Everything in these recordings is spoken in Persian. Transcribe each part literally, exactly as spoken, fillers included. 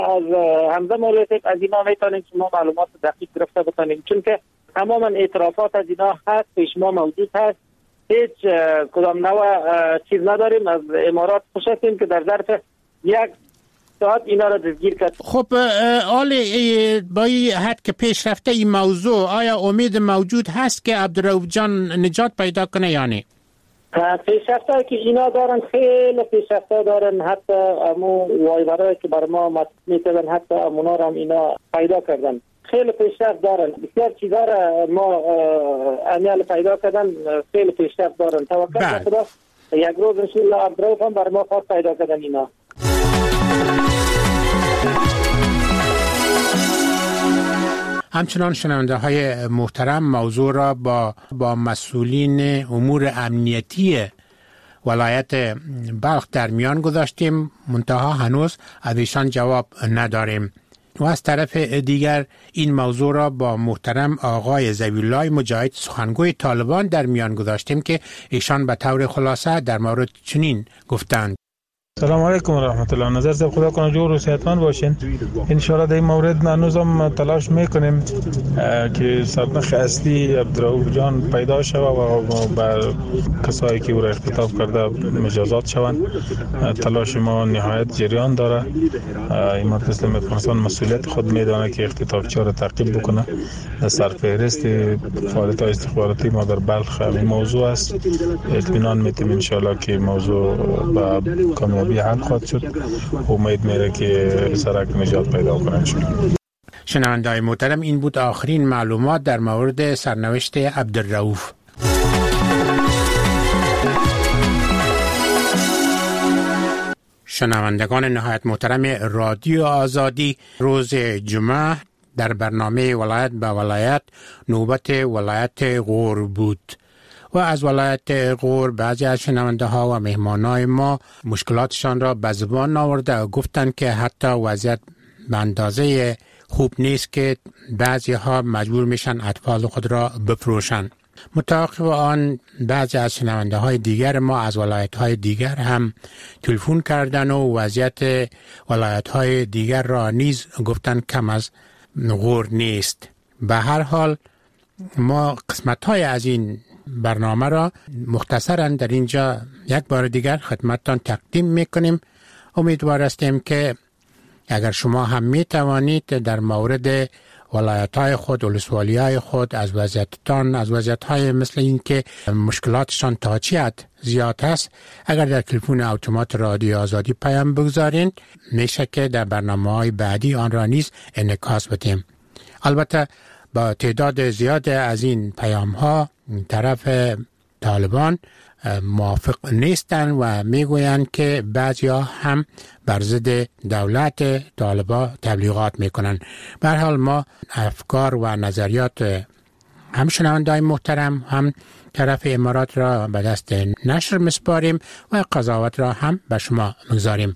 از حمزه مولوی صاحب از اینا میتونیم شما معلومات دقیق گرفته بتونیم، چون که تماما اعترافات از اینا هست، پیش ما موجود هست. هیچ کدام نوع چیز نداریم. از امارات خوش هستیم که در ظرف یک ساعت اینا را دستگیر کرد. خب آلی با این حد که پیش رفته این موضوع، آیا امید موجود هست که عبدالرؤوف جان نجات پیدا کنه یا نه؟ پیشرفته که اینا دارن خیلی پیشرفته دارن، حتی امو وایورایی که بر ما میتونن حتی امونا را هم اینا پیدا کردن. خیلی پیشرفت دارن، بسیار چیزا را ما امیال پیدا کردن، خیلی پیشرفت دارن. توکل به خدا یک روز انشالله عبدالرؤوف هم بر ما خواست پیدا کردن اینا. همچنان شنونده های محترم موضوع را با با مسئولین امور امنیتی ولایت بلخ در میان گذاشتیم، منتها هنوز از ایشان جواب نداریم. و از طرف دیگر این موضوع را با محترم آقای ذوی‌الله مجاهد سخنگوی طالبان در میان گذاشتیم که ایشان به طور خلاصه در مورد چنین گفتند. سلام علیکم و رحمت الله. نظر صاحب خدا کنه جور و صحتمند باشین. ان شاء الله در این مورد هنوز هم تلاش میکنیم که سرنخ اصلی عبدالرؤوف جان پیدا شود و بر کسایی که او را اغتیاب کرده مجازات شوند. تلاش ما نهایت جریان داره. امارت اسلامی افغانستان مسئولیت خود میدانه که اغتیابچی‌ها را تعقیب بکنه. سرفهرست فعالیت‌های استخباراتی ما در بلخ این موضوع است. اطمینان میتیم ان شاء الله که موضوع با کامیابی حل خواهد شد. امید میره که سرک نجات پیدا کنه. شنونده‌های محترم، این بود آخرین معلومات در مورد سرنوشت عبدالرؤوف. شنوندگان نهایت محترم رادیو آزادی، روز جمعه در برنامه ولایت به ولایت نوبت ولایت غور بود و از ولایت غور بعضی از شنونده ها و مهمانای ما مشکلاتشان را به زبان آورده و گفتند که حتی وضعیت به اندازه خوب نیست که بعضی ها مجبور میشن اطفال خود را بفروشند. متعاقب آن بعضی از شنونده های دیگر ما از ولایت های دیگر هم تلفن کردن و وضعیت ولایت های دیگر را نیز گفتن کم از غور نیست. به هر حال ما قسمت های از این برنامه را مختصراً در اینجا یک بار دیگر خدمتتان تقدیم میکنیم. امیدوار هستیم که اگر شما هم می توانید در مورد ولایت‌های خود، ولسوالی‌های خود از وضعیتتان، از وضعیت‌های مثل این که مشکلاتشان تا چی حد زیاد است، اگر در تلفن اتومات رادیو آزادی پیام بگذارین، میشه که در برنامه‌های بعدی آن را نیز انعکاس بدیم. البته با تعداد زیاد از این پیام‌ها طرف طالبان موافق نیستند و میگویند که بعضیا هم بر ضد دولت طالبان تبلیغات میکنند. به هر حال ما افکار و نظریات هم شنونده‌های محترم هم طرف امارات را به دست نشر مسپاریم و قضاوت را هم به شما میگذاریم.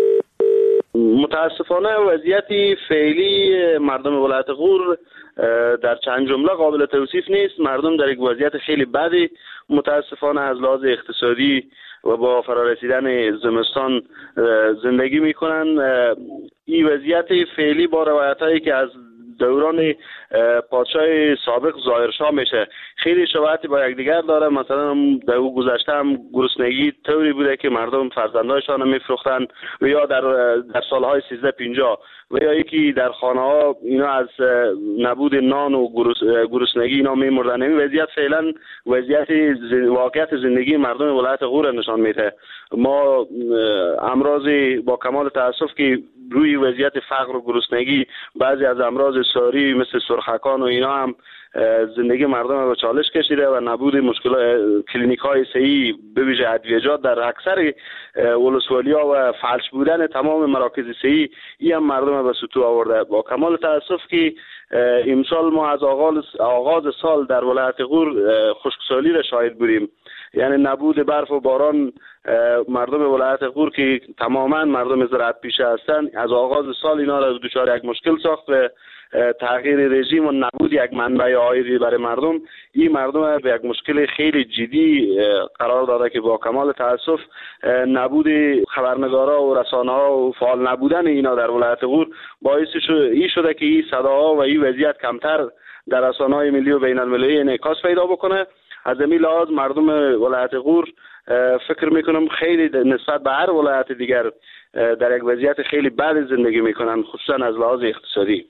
متاسفانه وضعیت فعلی مردم ولایت غور در چند جمله قابل توصیف نیست. مردم در یک وضعیت خیلی بدی متاسفانه از لحاظ اقتصادی و با فرارسیدن زمستان زندگی میکنن. این وضعیت فعلی با روایتایی که از دوران پادشاه سابق ظاهرشاه میشه خیلی شباهتی با یکدیگر داره. مثلا در او گذشته هم گرسنگی طوری بوده که مردم فرزندایشان میفروختن و یا در در سالهای سیزده پنجاه و یا یکی در خانه ها اینا از نبود نان و گرسنگی اینا میمردن. این وضعیت فعلا وضعیت واقعیت زندگی مردم ولایت غور نشان میده. ما امراض با کمال تاسف که روی وضعیت فقر و گرسنگی بعضی از امراض ساری مثل سرخکان و اینا هم زندگی مردم به چالش کشیده و نبود مشکلات کلینیک های صحی به ویژه ادویجات در اکثر ولسوالیا و فلج بودن تمام مراکز صحی این هم مردم به سطوح آورده. با کمال تاسف که امسال ما از آغاز آغاز سال در ولایت غور خشکسالی را شاهد بودیم. یعنی نبود برف و باران مردم ولایت غور که تماما مردم زراعت پیشه هستند از آغاز سال اینا را دچار یک مشکل ساخت و تغییر رژیم و نبود یک منبع آیری برای مردم این مردم به یک مشکل خیلی جدی قرار داده که با کمال تاسف نبود خبرنگارا و رسانه ها و فعال نبودن اینا در ولایت غور باعث این شده که این صداها و این وضعیت کمتر در رسانه‌های ملی و بین المللی انعکاس پیدا بکنه. از این لحاظ مردم ولایت غور فکر میکنم خیلی نسبت به هر ولایت دیگر در یک وضعیت خیلی بد زندگی میکنن، خصوصا از لحاظ اقتصادی.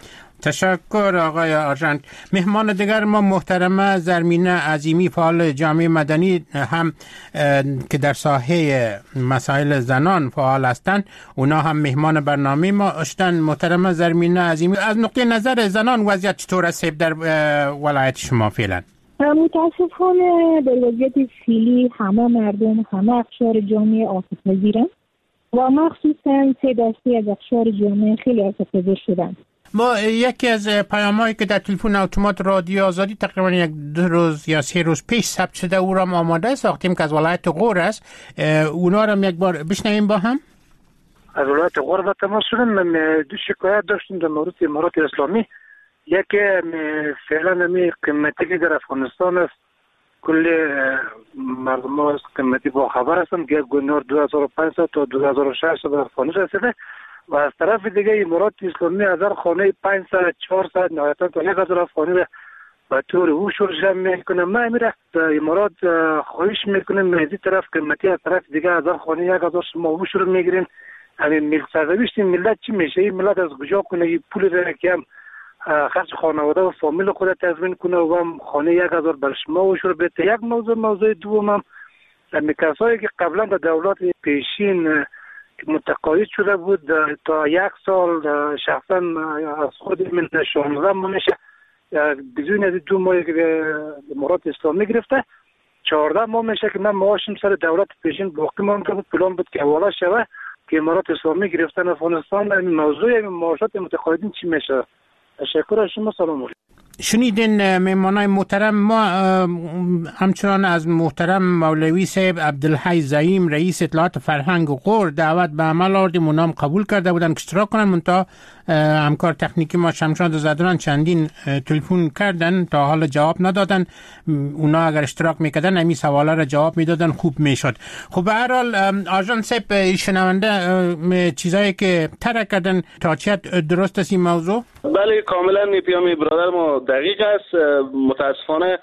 تشکر آقای آرژانت. مهمان دیگر ما محترمه زرمینه عظیمی، فعال جامعه مدنی هم که در ساحه مسائل زنان فعال هستند، اونا هم مهمان برنامه ما اشتن. محترمه زرمینه عظیمی، از نقطه نظر زنان وضعیت چطور است در ولایت شما فعلا؟ متاسفانه در وضعیت فعلی همه مردم، همه اقشار جامعه آسیب پذیرند و مخصوصا سه دسته از اقشار جامعه خیلی آسیب پذیر شدند. ما یکی از پیام‌هایی که در تلفن اتومات رادیو آزادی تقریبا یک دو روز یا سه روز پیش ثبت شده او را آماده ساختیم که از ولایت غور است، اونا را یک بار بشنویم با هم. از ولایت غور با تماس شدم. من دو شکایت داشتم در مورد امارات اسلامی. یکی فعلا می قیمتی که در افغانستان است، کل مردم از قیمتی با خبر هستند که گونار دو هزار و پانصد تا دو هزار و ششصد به افغانستان رسیده و از طرف دیگه امارات اسلامی از هر خانه پانصد چهارصد نهایتا تا یک هزار افغانی را به طور او شرجم میکنه. من میره امارات خواهش میکنم از این طرف قیمتی از طرف دیگه از هر خانه یک هزار شما او شروع میگیرین. همین ملت سرزویشت ملت چی میشه؟ این ملت از کجا کنه این پول را که هم خرج خانواده و فامیل خود تضمین کنه و هم خانه یک هزار بر شما و شروع بیت. یک موضوع موضوع دوم هم کسایی که قبلا در دولت پیشین متقاعد شده بود تا یک سال شخصا از خود من شانزده ماه میشه بدون از دو ماهی که امارات اسلامی گرفته چهارده ماه میشه که من معاشم سر دولت پیشین باقی مانده بود، پلان بود که حواله شوه که امارات اسلامی گرفتن افغانستان. این موضوع معاشات متقاعدین چی میشه؟ تشکر از شما. سلام علیکم. شنیدین مهمانای محترم ما، همچنان از محترم مولوی صاحب عبدالحی زعیم رئیس اطلاعات فرهنگ و غور دعوت به عمل آوردیم، اونام قبول کرده بودن که اشتراک کنن، منتها همکار تکنیکی ما شمشاد زدران چندین تلفن کردن تا حال جواب ندادن. اونا اگر اشتراک میکردن همین سوالا را جواب میدادن خوب میشد. خب به هر حال آژان صاحب شنونده چیزایی که ترک کردن تا چه درست است این موضوع؟ بله کاملا پیامی برادر ما دقیق است. متاسفانه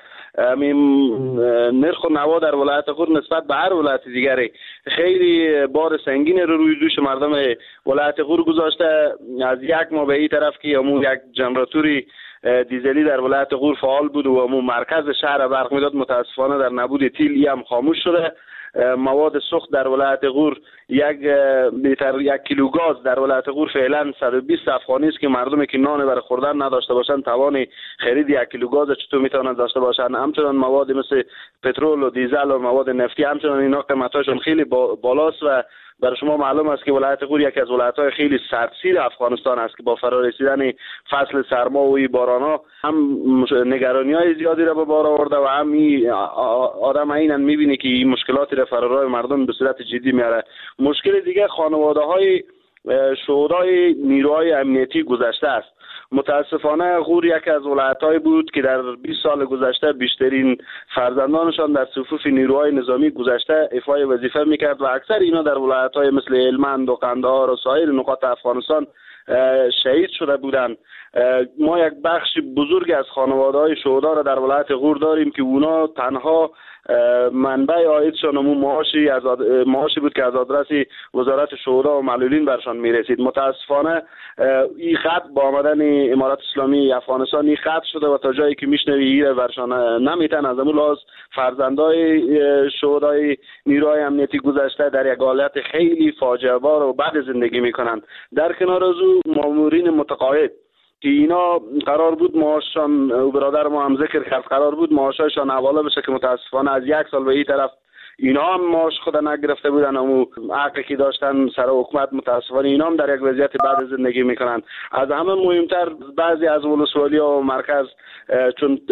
نرخ و نوا در ولایت غور نسبت به هر ولایت دیگری خیلی بار سنگین رو روی دوش مردم ولایت غور گذاشته. از یک ماه به این طرف که همون یک جنراتوری دیزلی در ولایت غور فعال بود و همون مرکز شهر برق میداد، متاسفانه در نبود تیل هم خاموش شده. مواد سوخت در ولایت غور یک لیتر یک کیلو گاز در ولایت غور فعلا صد و بیست افغانی است که مردمی که نان برای خوردن نداشته باشند توان خرید یک کیلو گاز چطور میتونن داشته باشند. همچنان مواد مثل پترول و دیزل و مواد نفتی همچنان اینا قیمتاشون خیلی بالاست و برای شما معلوم است که ولایت غور یکی از ولایت‌های خیلی سردسیر افغانستان است که با فرا رسیدن فصل سرما و باران‌ها هم نگرانی‌های زیادی را به بار آورده و هم آدم عیناً می‌بینه که این مشکلاتی را فرارای مردم به صورت جدی میاره. مشکل دیگه خانواده‌های شهدای نیروهای امنیتی گذشته است. متاسفانه غور یکی از ولایت‌های بود که در بیست سال گذشته بیشترین فرزندانشان در صفوف نیروهای نظامی گذشته ایفای وظیفه میکرد و اکثر اینا در ولایت‌های مثل هلمند و قندهار و سایر نقاط افغانستان شهید شده بودند. ما یک بخش بزرگ از خانواده‌های شهدا را در ولایت غور داریم که اونا تنها منبع عایدشان همون معاشی از معاشی بود که از آدرس وزارت شهدا و معلولین برشان میرسید. متاسفانه این خط با آمدن امارات اسلامی افغانستان این خط شده و تا جایی که میشنوی این برشان نمیتن. از همون لحاظ فرزندای شهدای نیروهای امنیتی گذشته در یک حالت خیلی فاجعه بار و بد زندگی میکنند. در کنار از او مامورین متقاعد که اینا قرار بود معاششان، برادر ما هم ذکر کرد، قرار بود معاششان حواله بشه که متاسفانه از یک سال به این طرف اینا هم ماش خود نگرفته بودن، اما عقلی که داشتن سر حکومت متاسفانه اینا هم در یک وضعیت بد زندگی میکنن. از همه مهمتر بعضی از ولسوالی‌ها و مرکز چون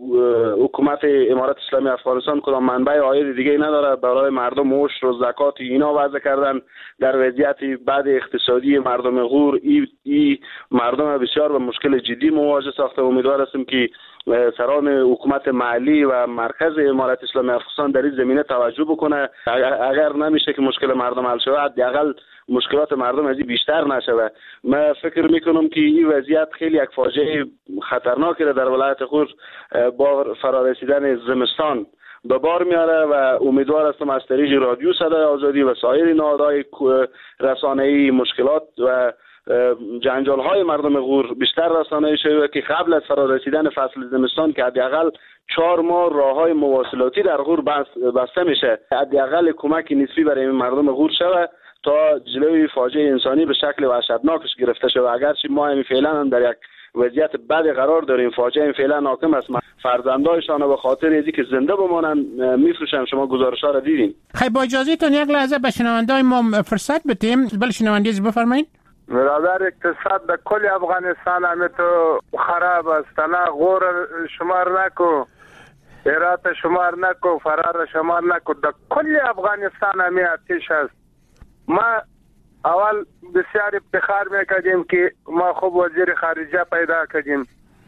حکومت امارت اسلامی افغانستان کدام منبع عاید دیگه نداره، برای مردم عشر و زکات اینا وضع کردن. در وضعیت بد اقتصادی مردم غور ای, ای مردم بسیار به مشکل جدی مواجه ساخته. امیدوار هستیم که سران حکومت محلی و مرکز امارت اسلامی افغانستان در این زمینه توجه بکنه. اگر نمیشه که مشکل مردم حل شود، حداقل مشکلات مردم از این بیشتر نشود. من فکر میکنم که این وضعیت خیلی یک فاجعه خطرناکی را در ولایت غور با فرارسیدن زمستان به بار میاره و امیدوار هستم از طریق رادیو صدای آزادی و سایر نهادهای رسانه‌ای مشکلات و جنجال های مردم غور بیشتر رسانه‌ای شود که قبل از فرارسیدن فصل زمستان که حداقل چهار ماه راههای مواصلاتی در غور بسته میشه، حداقل کمک نسبی برای مردم غور شود تا جلوی فاجعه انسانی به شکل وحشتناکش گرفته شود. اگرچه ما هم فعلا هم در یک وضعیت بد قرار داریم، فاجعه این فعلا حاکم است، فرزندایشان به خاطر اینکه که زنده بمانن میفروشن. شما گزارش‌ها را دیدین. خیلی با اجازهتون یک لحظه به شنونده‌های ما فرصت بدیم. بله شنونده بفرمایید. برادر اقتصاد در کل افغانستان همه تو خراب است، نه غور شمار نکو، هرات شمار نکو، فرار شمار نکو، در کل افغانستان همه آتش است. ما اول بسیار افتخار میکردیم که ما خوب وزیر خارجه پیدا کردیم،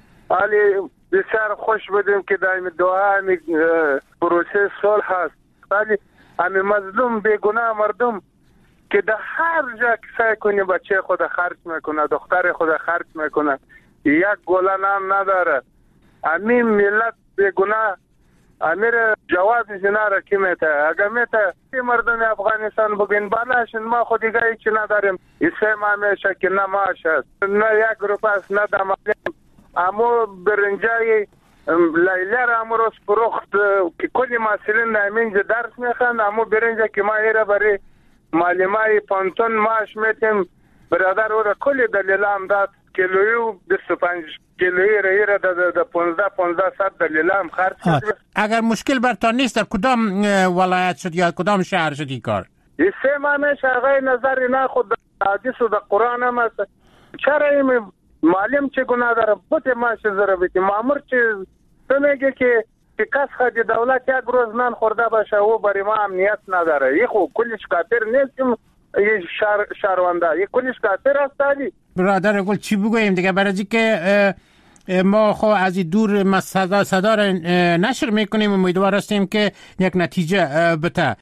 ولی بسیار خوش بودیم که دائم دعا همی پروسه صلح هست، ولی همی مظلوم بیگناه مردم که در هر جا که سعی کنی بچه خود خرج میکنه، دختر خود خرج میکنه، یک گلن هم نداره. همین ملت بیگناه امیر جواب زنا را کی میته؟ اگر میته مردم افغانستان بگین بالاشن ما خود دیگه هیچی نداریم، ایسه ما میشه که نه ماش است نه یک روپه است نه دمالیم. امو برنجای لیله را امو روز فروخت که کلی مسئولین همینجا درس میخوان. امو برنجا که ما ایره برای معلمای پانتون ماش میتیم برادر او را کلی دلیل هم داد، کیلویو بیست و پنج کیلویی رایی را در پونزده پونزده ست دلیل هم خرد شد. اگر مشکل برتان نیست در کدام ولایت شد یا کدام شهر شد این کار؟ ایسه ما میشه اغای نظری نه خود حدیث و در قرآن هم هست. چرا این معلم چه گناه داره؟ بوت ماش زره بیتی مامور چه تو میگه که که کس خواهد دولت یک روز نان خورده باشه او برای ما امنیت نداره. یه خو کلش کافر نیستیم، یه شهر شهرونده یه کلش کافر هست. علی برادر گل چی بگوییم دیگه؟ برای که ما خو از این دور ما صدا, صدا را نشر میکنیم، امیدوار هستیم که یک نتیجه بده.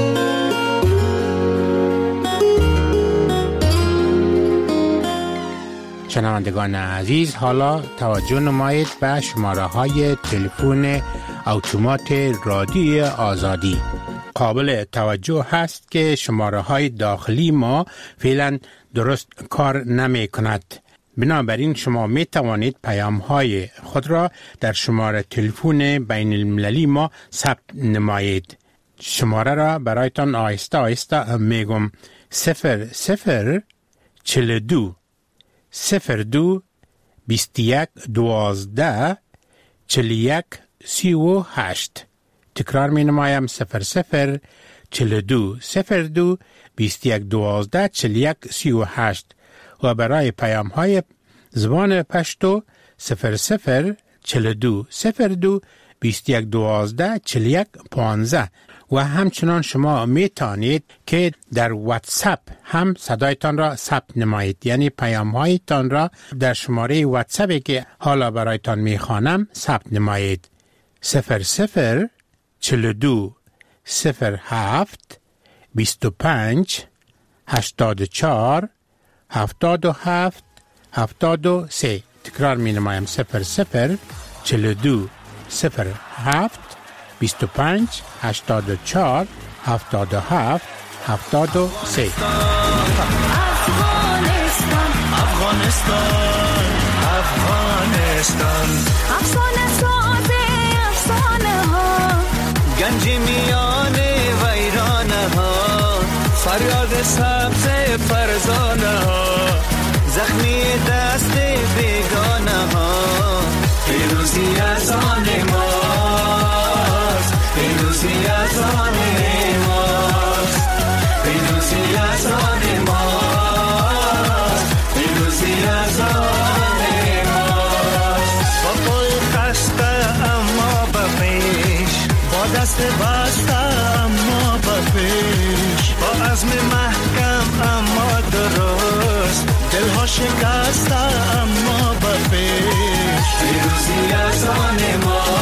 شنوندگان عزیز، حالا توجه نمایید به شماره های تلفن اتومات رادیو آزادی. قابل توجه هست که شماره های داخلی ما فعلا درست کار نمی کند. بنابراین شما می توانید پیام های خود را در شماره تلفن بین المللی ما ثبت نمایید. شماره را برایتان آهسته آهسته میگم: صفر صفر چل دو صفر دو بیست یک دوازده چل یک سی و هشت. تکرار می نمایم: صفر صفر چل دو صفر دو بیست یک دوازده چل یک سی و هشت. و برای پیام های زبان پشتو صفر صفر چل دو صفر دو بیست یک دوازده چل یک پانزده. و همچنان شما می توانید که در واتساپ هم صدایتان را ثبت نمایید، یعنی پیام هایتان را در شماره واتساپی که حالا برایتان می خوانم ثبت نمایید: صفر صفر چل دو صفر هفت بیست و پنج هشتاد و چهار هفتاد و هفت هفتاد و سه. تکرار می نمایم: صفر صفر چل دو صفر هفت بیست و پنج هشتاد و چهار هفتاد و هفت هفتاد و سه. افغانستان افغانستان افغانستان افسانه ساز افسانه ها، گنج میان ویرانه ها، فریاد سبز فرزانه ها، زخمی دست بیگانه ها. پیروزی از آن ماست، پیروزی از آن از آن ماست. با پای خسته اما به پیش، با دست بسته اما به پیش، با عزم محکم اما درست، دلها شکسته اما به پیش. پیروزی از آن ماست.